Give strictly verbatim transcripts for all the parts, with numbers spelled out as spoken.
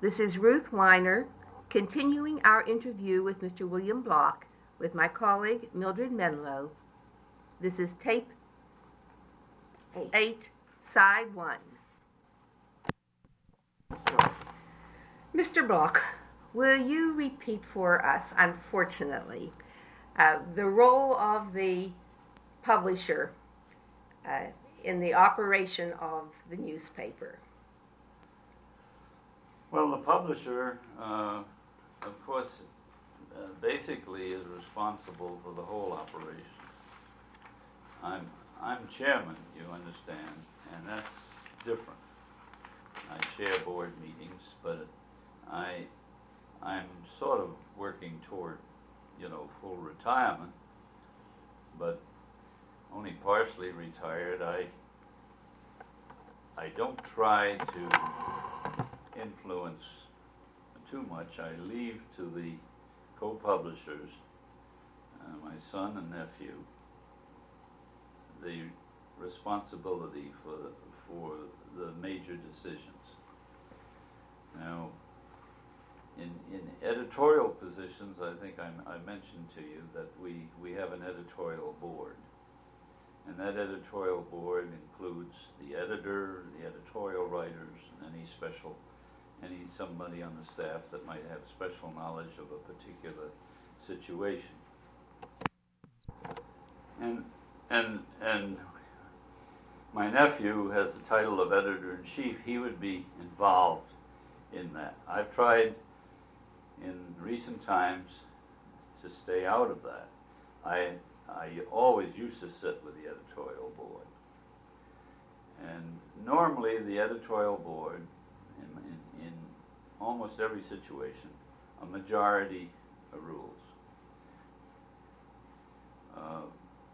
This is Ruth Weiner, continuing our interview with Mister William Block with my colleague Mildred Menlo. This is tape eight, eight side one. Mister Block, will you repeat for us, unfortunately, uh, the role of the publisher uh, in the operation of the newspaper? Well, the publisher, uh, of course, uh, basically is responsible for the whole operation. I'm I'm chairman, you understand, and that's different. I chair board meetings, but I I'm sort of working toward, you know, full retirement, but only partially retired. I I don't try to influence too much. I leave to the co-publishers, uh, my son and nephew, the responsibility for for the major decisions. Now, in in editorial positions, I think I, I mentioned to you that we we have an editorial board, and that editorial board includes the editor, the editorial writers, and any special any somebody on the staff that might have special knowledge of a particular situation. And and and my nephew has the title of editor-in-chief. He would be involved in that. I've tried in recent times to stay out of that. I I always used to sit with the editorial board. And normally the editorial board, in, in, in almost every situation, a majority rules. Uh,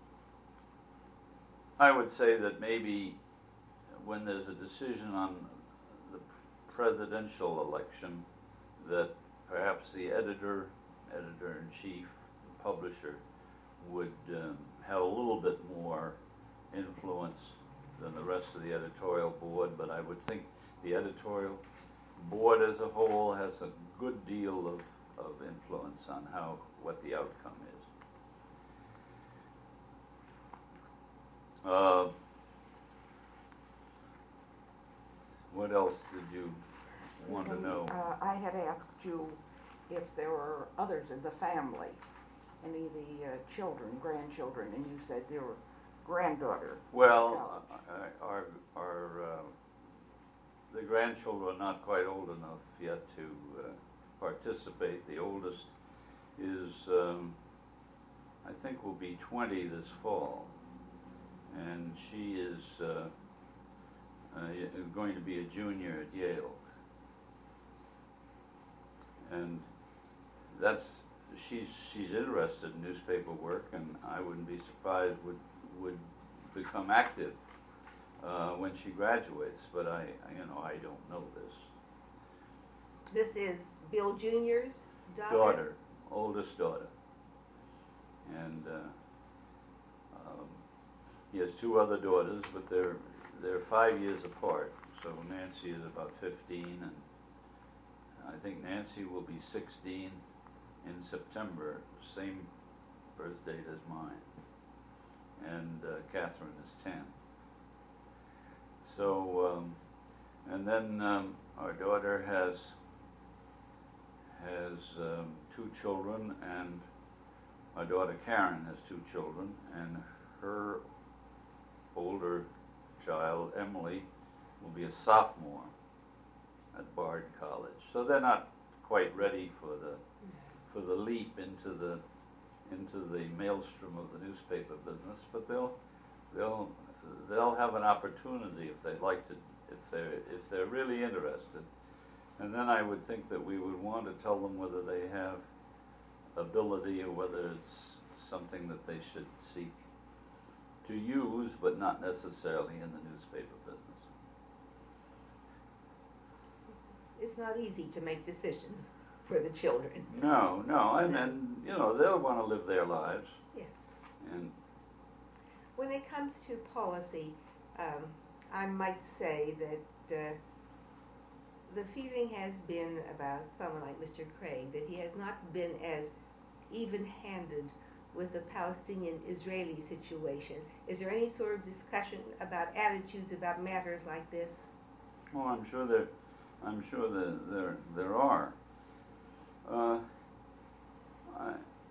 I would say that maybe when there's a decision on the presidential election, that perhaps the editor, editor-in-chief, publisher would um, have a little bit more influence than the rest of the editorial board, but I would think the editorial board as a whole has a good deal of, of influence on how what the outcome is. Uh, what else did you want and, to know? Uh, I had asked you if there were others in the family, any of the uh, children, grandchildren, and you said there were granddaughter. Well, uh, our our uh, the grandchildren are not quite old enough yet to uh, participate. The oldest is, um, I think, will be twenty this fall, and she is uh, uh, going to be a junior at Yale, and that's she's she's interested in newspaper work, and I wouldn't be surprised would would become active uh, when she graduates. But I, you know, I don't know this. This is Bill Junior's daughter? Daughter, oldest daughter, and uh, um, he has two other daughters, but they're they're five years apart. So Nancy is about fifteen, and I think Nancy will be sixteen in September, same birth date as mine, and uh, Catherine is ten. So, um, and then um, our daughter has has um, two children, and my daughter Karen has two children, and her older child, Emily, will be a sophomore at Bard College. So they're not quite ready for the for the leap into the into the maelstrom of the newspaper business, but they'll they'll they'll have an opportunity if they'd like to, if they're if they're really interested. And then I would think that we would want to tell them whether they have ability or whether it's something that they should seek to use, but not necessarily in the newspaper business. It's not easy to make decisions for the children. No, no, and then, you know, they'll want to live their lives. Yes. And when it comes to policy, um, I might say that uh, the feeling has been about someone like Mister Craig that he has not been as even-handed with the Palestinian-Israeli situation. Is there any sort of discussion about attitudes about matters like this? Well, I'm sure there, I'm sure that there there are. Uh, I,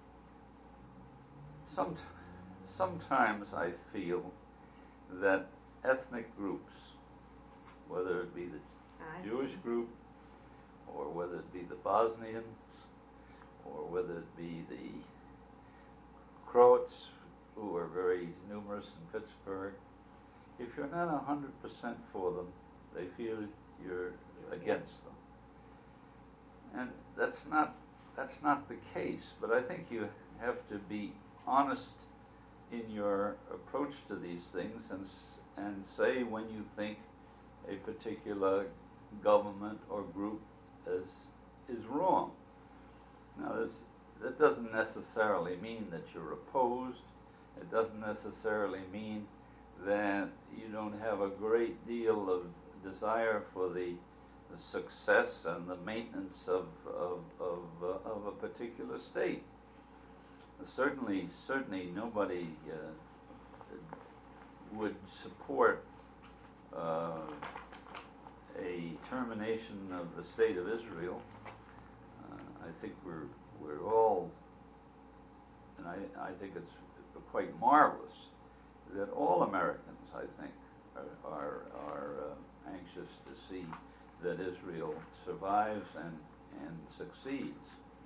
some, sometimes I feel that ethnic groups, whether it be the I Jewish see. group, or whether it be the Bosnians, or whether it be the Croats, who are very numerous in Pittsburgh, if you're not one hundred percent for them, they feel you're against them. And that's not that's not the case, but I think you have to be honest in your approach to these things and and say when you think a particular government or group is is wrong. Now, this, that doesn't necessarily mean that you're opposed. It doesn't necessarily mean that you don't have a great deal of desire for the, the success and the maintenance of of of, uh, of a particular state. Certainly, certainly, nobody uh, would support uh, a termination of the state of Israel. Uh, I think we're we're all, and I I think it's quite marvelous that all Americans, I think, are are, are uh, anxious to see that Israel survives and and succeeds.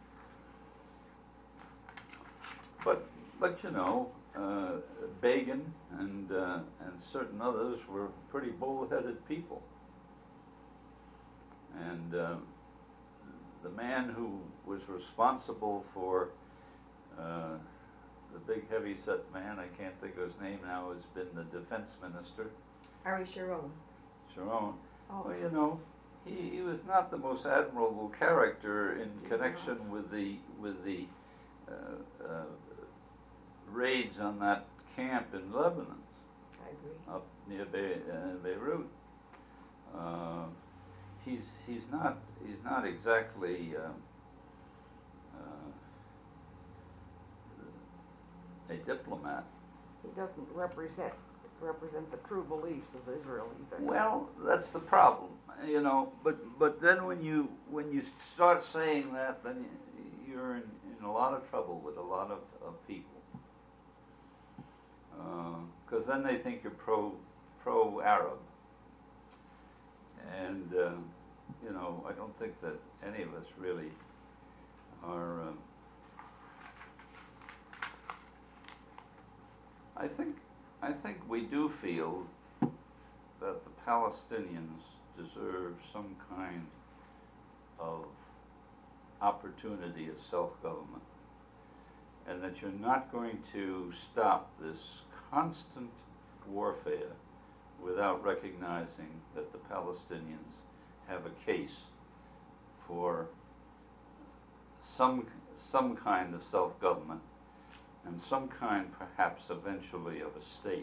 But but you know, uh, Begin and uh, and certain others were pretty bull-headed people, and uh, the man who was responsible for uh, the big heavy-set man, I can't think of his name now, has been the defense minister. Ari Sharon. Sharon. Oh. Well, you know, he, he was not the most admirable character in connection with the with the uh, uh, raids on that camp in Lebanon, I agree. up near Be- uh, Beirut. Uh, he's he's not he's not exactly uh, uh, a diplomat. He doesn't represent represent the true beliefs of Israel either. Well, that's the problem, you know. But but then when you when you start saying that, then you're in, in a lot of trouble with a lot of, of people, because uh, then they think you're pro pro Arab, and uh, you know, I don't think that any of us really are. Uh, I think I think we do feel that the Palestinians deserve some kind of opportunity of self-government, and that you're not going to stop this constant warfare without recognizing that the Palestinians have a case for some some kind of self-government and some kind, perhaps, eventually, of a state.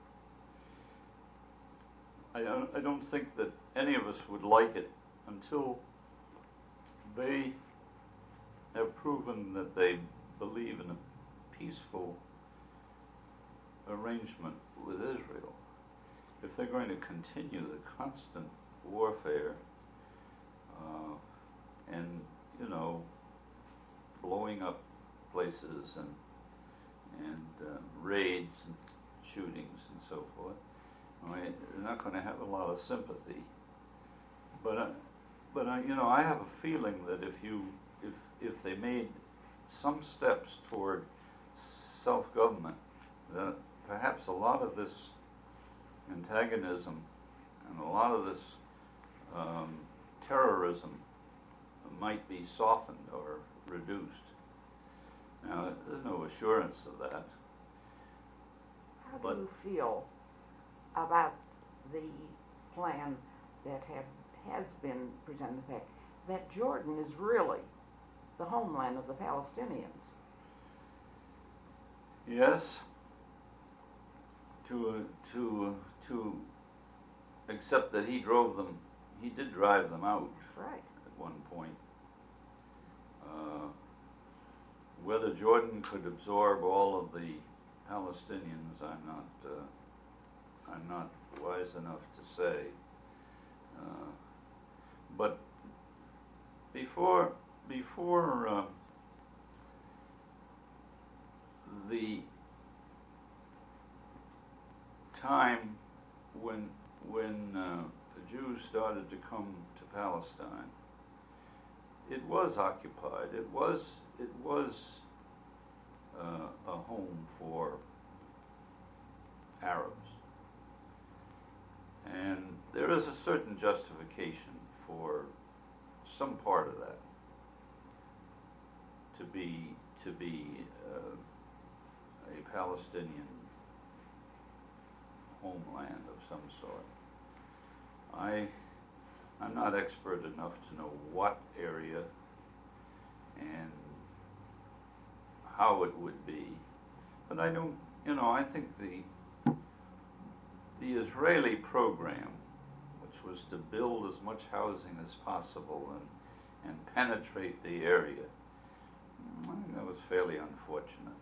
I don't, I don't think that any of us would like it until they have proven that they believe in a peaceful arrangement with Israel. If they're going to continue the constant warfare uh, and, you know, blowing up places and and uh, raids and shootings and so forth, I mean, they're not going to have a lot of sympathy. But uh, but uh, you know, I have a feeling that if you if if they made some steps toward self-government, that perhaps a lot of this antagonism and a lot of this um, terrorism might be softened or reduced. Now, there's no assurance of that. How do But- you feel about the plan that have, has been presented, the fact that Jordan is really the homeland of the Palestinians? Yes, to uh, to uh, to accept that he drove them he did drive them out Right. at one point. Uh, whether Jordan could absorb all of the Palestinians, I'm not uh, I'm not wise enough to say. Uh, but before before uh, the time when when uh, the Jews started to come to Palestine, it was occupied. It was it was uh, a home for Arabs, and there is a certain justification for some part of that to be to be uh, a Palestinian homeland of some sort. I I'm not expert enough to know what area and how it would be, but I don't, you know, I think the the Israeli program, which was to build as much housing as possible and and penetrate the area, I think that was fairly unfortunate.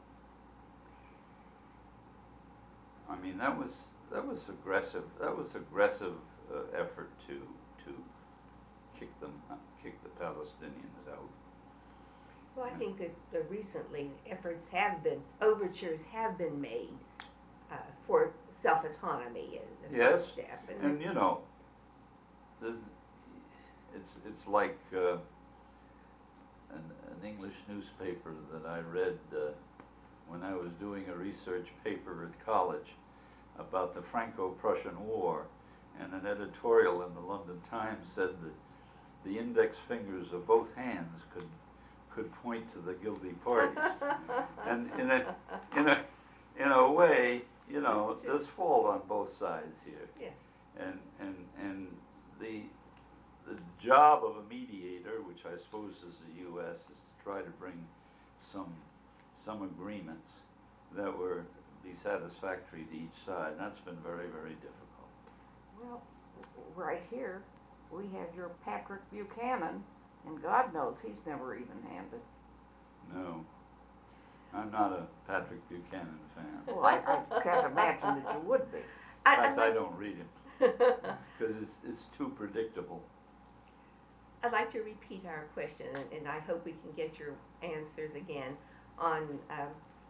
I mean, that was that was aggressive. That was aggressive uh, effort to to kick them, uh, kick the Palestinians out. Well, I think that uh, recently efforts have been, overtures have been made uh, for self-autonomy as the Yes, first step. And, and you know, there's, it's it's like uh, an, an English newspaper that I read uh, when I was doing a research paper at college about the Franco-Prussian War, and an editorial in the London Times said that the index fingers of both hands could could point to the guilty parties, and in a in a in a way, you know, there's fault on both sides here. Yes. And and and the the job of a mediator, which I suppose is the U S, is to try to bring some some agreements that were be satisfactory to each side. And that's been very, very difficult. Well, right here, we have your Patrick Buchanan, and God knows he's never even-handed. No, I'm not a Patrick Buchanan fan. Well, I, I can't imagine that you would be. In I, fact, I'd I like don't read him because it's, it's too predictable. I'd like to repeat our question, and, and I hope we can get your answers again on um,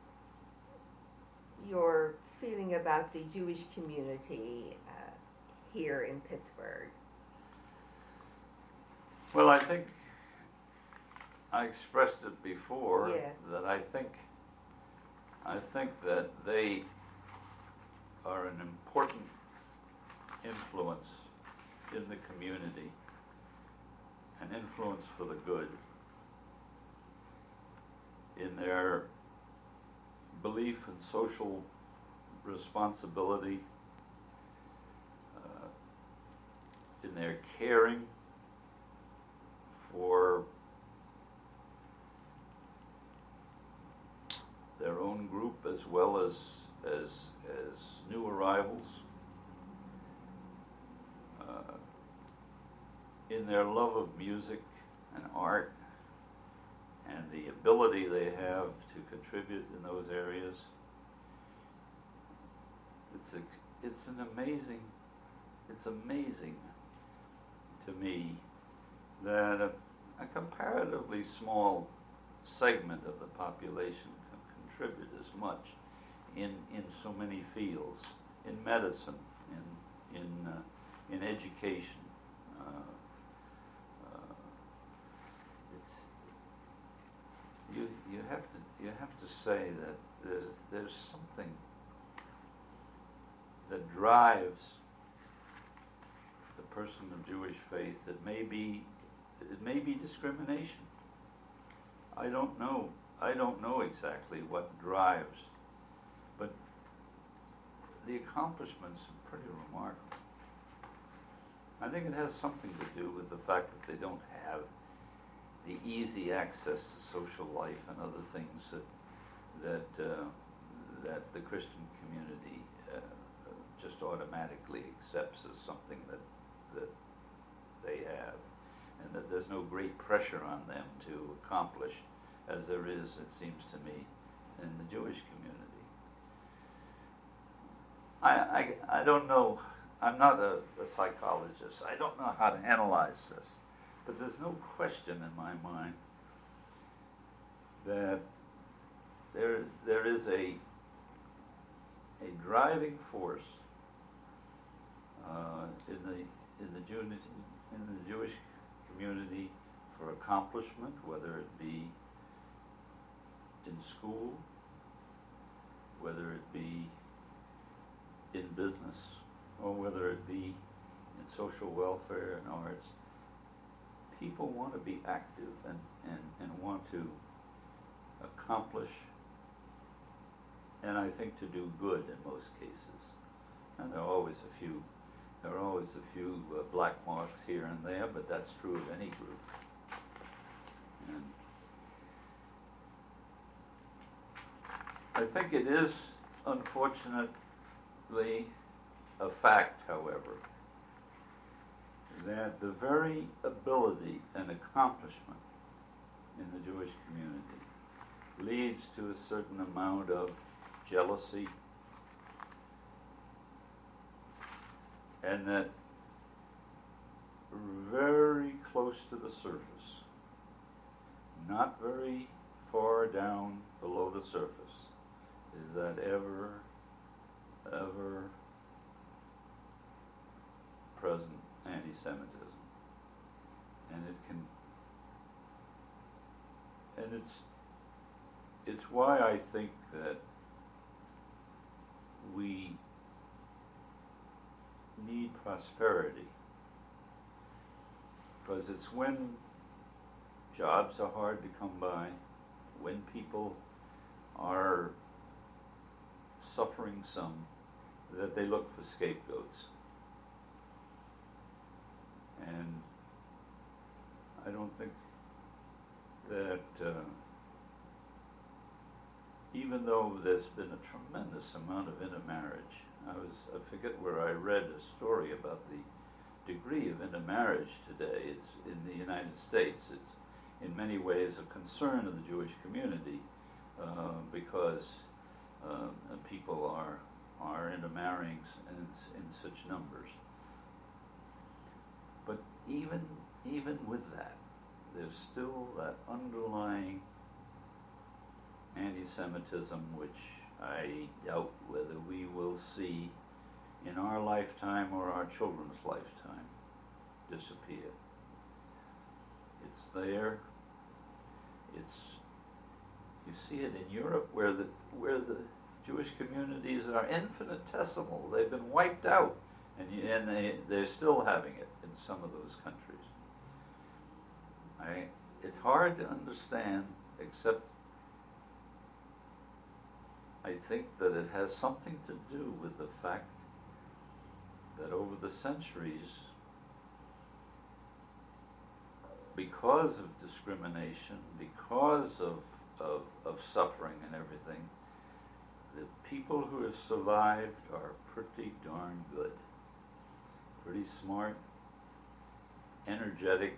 your feeling about the Jewish community uh, here in Pittsburgh. Well, I think I expressed it before Yes. that I think I think that they are an important influence in the community, an influence for the good, in their belief in social responsibility, uh, in their caring for their own group as well as as as new arrivals, uh, in their love of music and art and the ability they have to contribute in those areas. It's a, it's an amazing it's amazing to me that a, a comparatively small segment of the population can contribute as much in in so many fields, in medicine, in in uh, in education. Uh, uh, it's you you have to you have to say that there's there's something that drives the person of Jewish faith that may be it may be discrimination. I don't know. I don't know exactly what drives, but the accomplishments are pretty remarkable. I think it has something to do with the fact that they don't have the easy access to social life and other things that that uh, that the Christian community uh, just automatically accepts as something that that and that there's no great pressure on them to accomplish, as there is, it seems to me, in the Jewish community. I, I, I don't know, I'm not a, a psychologist, I don't know how to analyze this, but there's no question in my mind that there, there is a, a driving force uh, in the in the Jew, in the Jewish community for accomplishment, whether it be in school, whether it be in business, or whether it be in social welfare and arts. People want to be active and, and, and want to accomplish, and I think to do good in most cases. And there are always a few, there are always a few uh, black marks here and there, but that's true of any group. And I think it is, unfortunately, a fact, however, that the very ability and accomplishment in the Jewish community leads to a certain amount of jealousy, and that very close to the surface, not very far down below the surface, is that ever, ever present anti-Semitism. And it can, and it's, it's why I think that we need prosperity, because it's when jobs are hard to come by, when people are suffering some, that they look for scapegoats. And I don't think that uh, even though there's been a tremendous amount of intermarriage, I was, I forget where I read a story about the degree of intermarriage today. It's in the United States. It's in many ways a concern of the Jewish community uh, because uh, people are are intermarrying in, in such numbers. But even even with that, there's still that underlying anti-Semitism, which I doubt whether we will see in our lifetime or our children's lifetime disappear. It's there. It's, you see it in Europe, where the where the Jewish communities are infinitesimal. They've been wiped out, and you, and they they're still having it in some of those countries. I, it's hard to understand, except I think that it has something to do with the fact that over the centuries, because of discrimination, because of, of, of suffering and everything, the people who have survived are pretty darn good, pretty smart, energetic,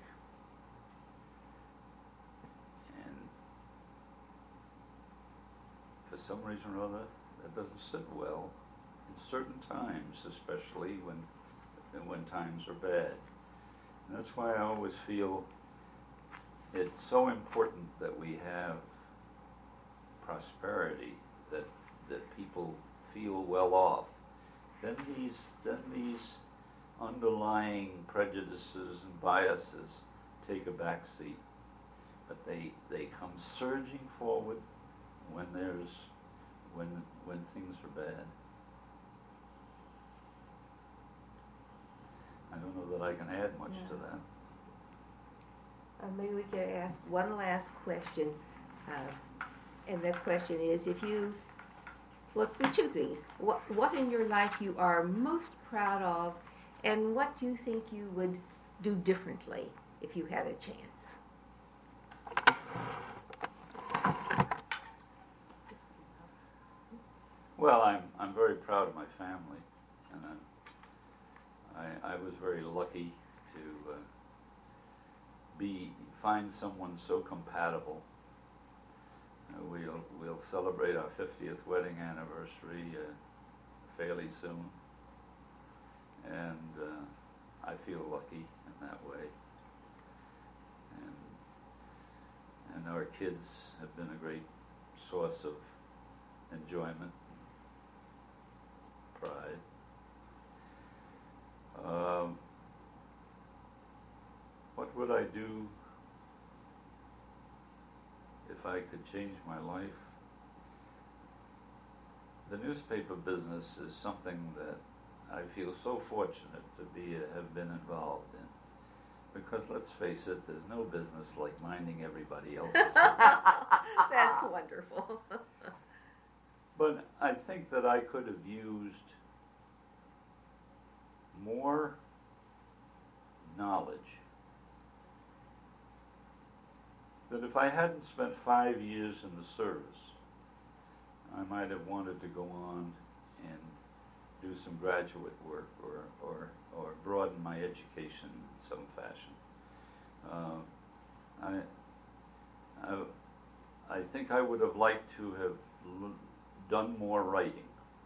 and for some reason or other, that doesn't sit well in certain times, especially when when times are bad. And that's why I always feel it's so important that we have prosperity, that that people feel well off. Then these then these underlying prejudices and biases take a back seat, but they they come surging forward when there's when when things are bad. I don't know that I can add much yeah. to that. Uh, maybe we could ask one last question, uh, and that question is: if you, well, the two things. What what in your life you are most proud of, and what do you think you would do differently if you had a chance? Well, I'm I'm very proud of my family, and I'm, I I was very lucky to uh, be find someone so compatible. Uh, we'll we'll celebrate our fiftieth wedding anniversary uh, fairly soon, and uh, I feel lucky in that way. And and our kids have been a great source of enjoyment, pride. Um, what would I do if I could change my life? The newspaper business is something that I feel so fortunate to be have been involved in. Because let's face it, there's no business like minding everybody else's business. That's wonderful. But I think that I could have used more knowledge. That if I hadn't spent five years in the service, I might have wanted to go on and do some graduate work or, or, or broaden my education in some fashion. Uh, I, I, I think I would have liked to have l- done more writing.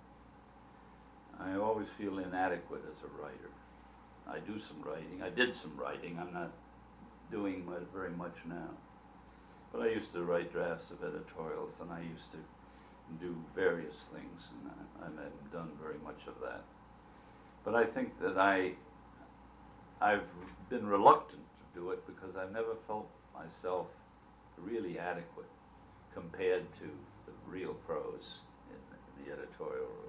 I always feel inadequate as a writer. I do some writing. I did some writing. I'm not doing very much now. But I used to write drafts of editorials, and I used to do various things, and I, I haven't done very much of that. But I think that I, I've been reluctant to do it because I've never felt myself really adequate compared to the real pros in the, in the editorial room.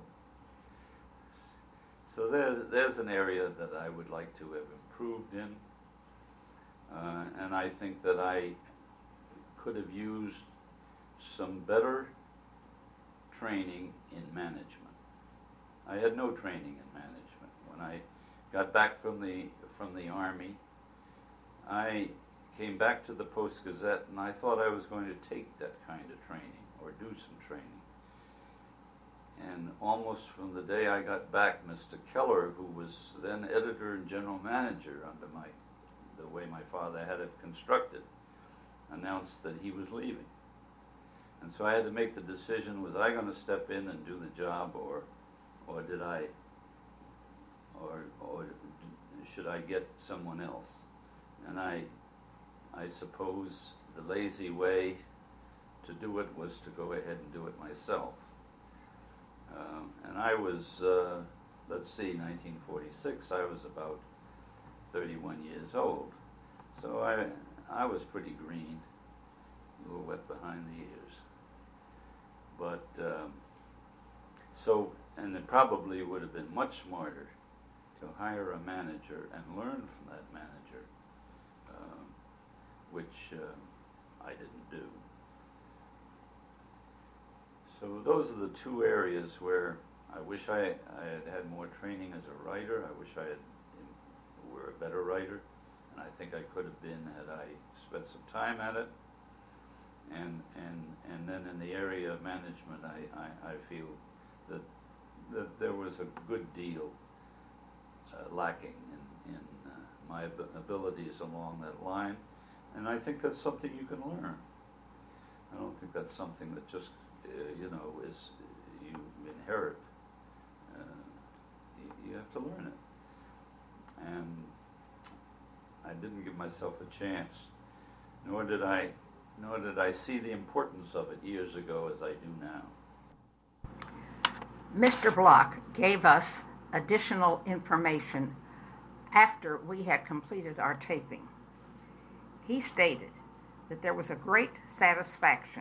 So there's, there's an area that I would like to have improved in, uh, and I think that I could have used some better training in management. I had no training in management. When I got back from the from the Army, I came back to the Post-Gazette, and I thought I was going to take that kind of training or do some training. And almost from the day I got back, Mister Keller, who was then editor and general manager under my the way my father had it constructed, announced that he was leaving. And so I had to make the decision, was I going to step in and do the job, or or did I, or or should I get someone else? And I, I suppose the lazy way to do it was to go ahead and do it myself. Um, and I was, uh, let's see, nineteen forty-six, I was about thirty-one years old. So I, I was pretty green, a little wet behind the ears. But, um, so, and it probably would have been much smarter to hire a manager and learn from that manager, um, which uh, I didn't do. So those are the two areas where I wish I, I had had more training as a writer. I wish I had were a better writer, and I think I could have been had I spent some time at it. And and and then in the area of management, I, I, I feel that that there was a good deal uh, lacking in, in uh, my ab- abilities along that line, and I think that's something you can learn. I don't think that's something that just uh, you know is you inherit. Uh, you, you have to learn it, and I didn't give myself a chance, nor did I. Nor did I see the importance of it years ago as I do now. Mister Block gave us additional information after we had completed our taping. He stated that there was a great satisfaction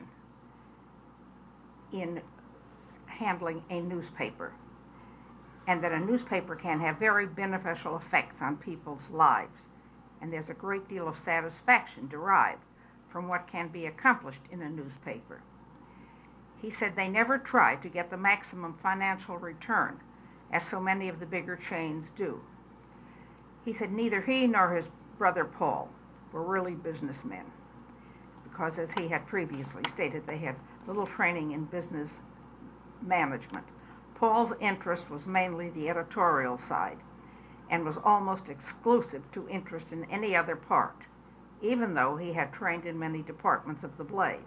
in handling a newspaper, and that a newspaper can have very beneficial effects on people's lives, and there's a great deal of satisfaction derived from what can be accomplished in a newspaper. He said they never try to get the maximum financial return, as so many of the bigger chains do. He said neither he nor his brother Paul were really businessmen, because as he had previously stated, they had little training in business management. Paul's interest was mainly the editorial side, and was almost exclusive to interest in any other part, even though he had trained in many departments of the blade.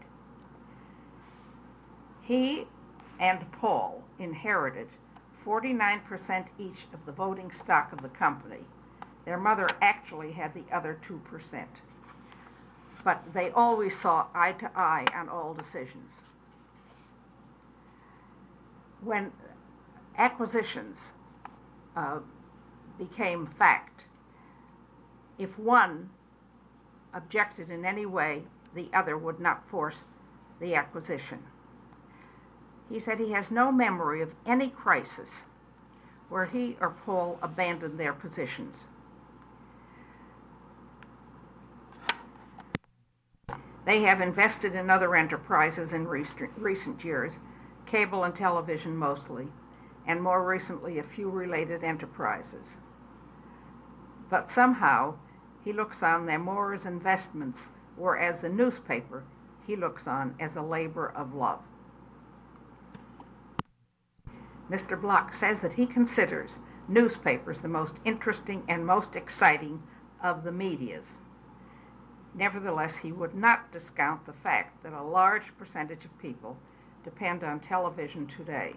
He and Paul inherited forty-nine percent each of the voting stock of the company. Their mother actually had the other two percent. But they always saw eye to eye on all decisions. When acquisitions uh, became fact, if one objected in any way, the other would not force the acquisition. He said he has no memory of any crisis where he or Paul abandoned their positions. They have invested in other enterprises in recent years, cable and television mostly, and more recently a few related enterprises. But somehow he looks on them more as investments, whereas the newspaper he looks on as a labor of love. Mister Block says that he considers newspapers the most interesting and most exciting of the medias. Nevertheless, he would not discount the fact that a large percentage of people depend on television today.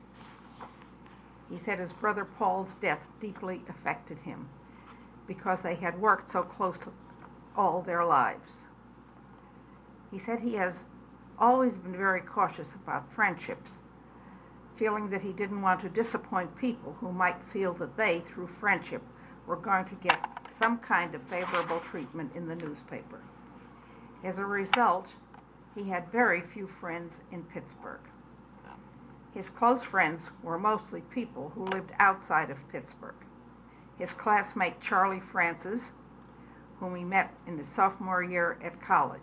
He said his brother Paul's death deeply affected him because they had worked so closely all their lives. He said he has always been very cautious about friendships, feeling that he didn't want to disappoint people who might feel that they, through friendship, were going to get some kind of favorable treatment in the newspaper. As a result, he had very few friends in Pittsburgh. His close friends were mostly people who lived outside of Pittsburgh. His classmate Charlie Francis, whom he met in his sophomore year at college.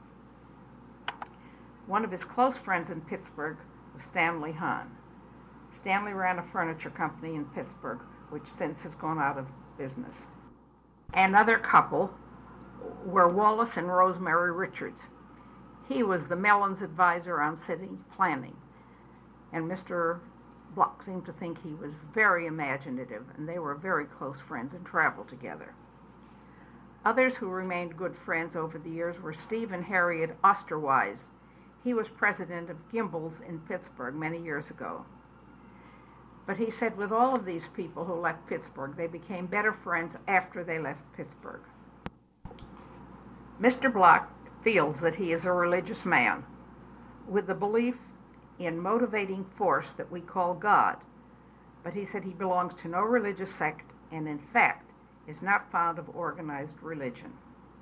One of his close friends in Pittsburgh was Stanley Hahn. Stanley ran a furniture company in Pittsburgh, which since has gone out of business. Another couple were Wallace and Rosemary Richards. He was the Mellons advisor on city planning, and Mister Block seemed to think he was very imaginative, and they were very close friends and traveled together. Others who remained good friends over the years were Steve and Harriet Osterwise. He was president of Gimbel's in Pittsburgh many years ago. But he said with all of these people who left Pittsburgh, they became better friends after they left Pittsburgh. Mister Block feels that he is a religious man with the belief in motivating force that we call God, but he said he belongs to no religious sect and in fact is not fond of organized religion.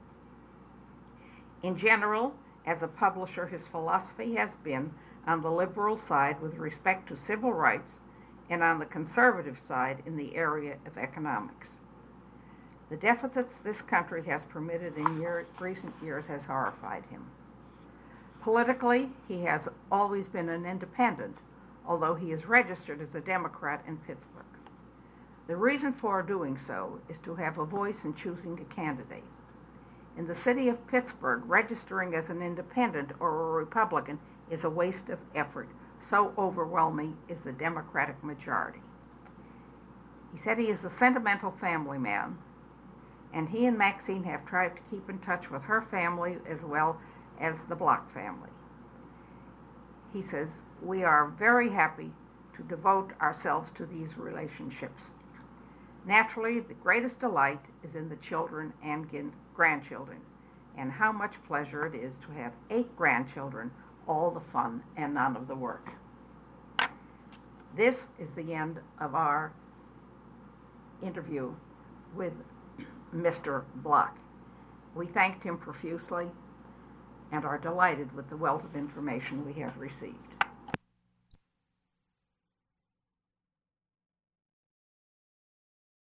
In general, as a publisher, his philosophy has been on the liberal side with respect to civil rights and on the conservative side in the area of economics. The deficits this country has permitted in year, recent years has horrified him. Politically, he has always been an independent, although he is registered as a Democrat in Pittsburgh. The reason for doing so is to have a voice in choosing a candidate. In the city of Pittsburgh, registering as an independent or a Republican is a waste of effort. So overwhelming is the Democratic majority. He said he is a sentimental family man, and he and Maxine have tried to keep in touch with her family as well as the Block family. He says, we are very happy to devote ourselves to these relationships. Naturally, the greatest delight is in the children and grandchildren, and how much pleasure it is to have eight grandchildren, all the fun and none of the work. This is the end of our interview with Mister Block. We thanked him profusely and are delighted with the wealth of information we have received.